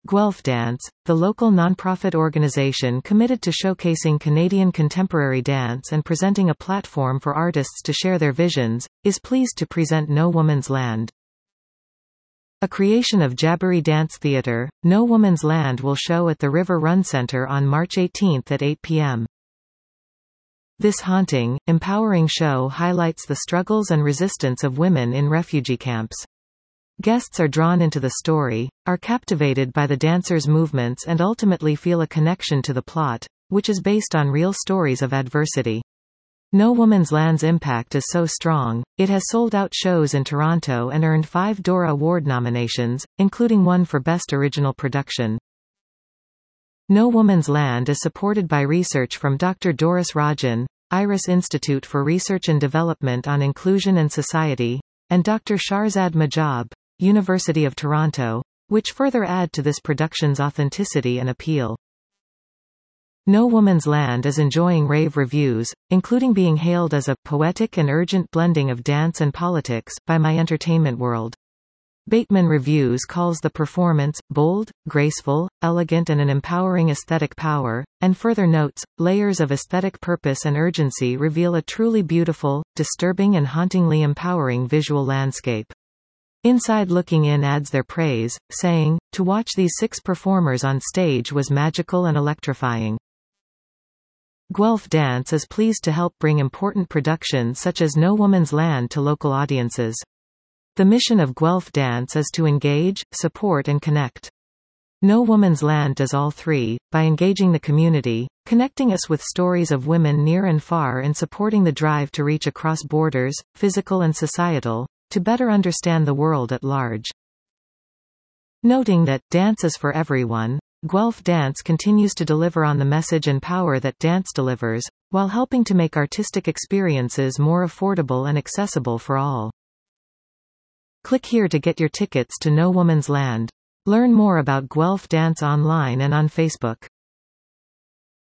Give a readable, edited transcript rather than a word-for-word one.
Guelph Dance, the local nonprofit organization committed to showcasing Canadian contemporary dance and presenting a platform for artists to share their visions, is pleased to present No Woman's Land. A creation of Jabberee Dance Theatre, No Woman's Land will show at the River Run Centre on March 18 at 8 p.m. This haunting, empowering show highlights the struggles and resistance of women in refugee camps. Guests are drawn into the story, are captivated by the dancers' movements and ultimately feel a connection to the plot, which is based on real stories of adversity. No Woman's Land's impact is so strong, it has sold out shows in Toronto and earned 5 Dora Award nominations, including one for Best Original Production. No Woman's Land is supported by research from Dr. Doris Rajan, Iris Institute for Research and Development on Inclusion and Society, and Dr. Sharzad Majab, University of Toronto, which further add to this production's authenticity and appeal. No Woman's Land is enjoying rave reviews, including being hailed as a poetic and urgent blending of dance and politics by My Entertainment World. Bateman Reviews calls the performance bold, graceful, elegant and an empowering aesthetic power, and further notes, layers of aesthetic purpose and urgency reveal a truly beautiful, disturbing and hauntingly empowering visual landscape. Inside Looking In adds their praise, saying, "To watch these 6 performers on stage was magical and electrifying." Guelph Dance is pleased to help bring important productions such as No Woman's Land to local audiences. The mission of Guelph Dance is to engage, support and connect. No Woman's Land does all 3, by engaging the community, connecting us with stories of women near and far and supporting the drive to reach across borders, physical and societal, to better understand the world at large. Noting that dance is for everyone, Guelph Dance continues to deliver on the message and power that dance delivers, while helping to make artistic experiences more affordable and accessible for all. Click here to get your tickets to No Woman's Land. Learn more about Guelph Dance online and on Facebook.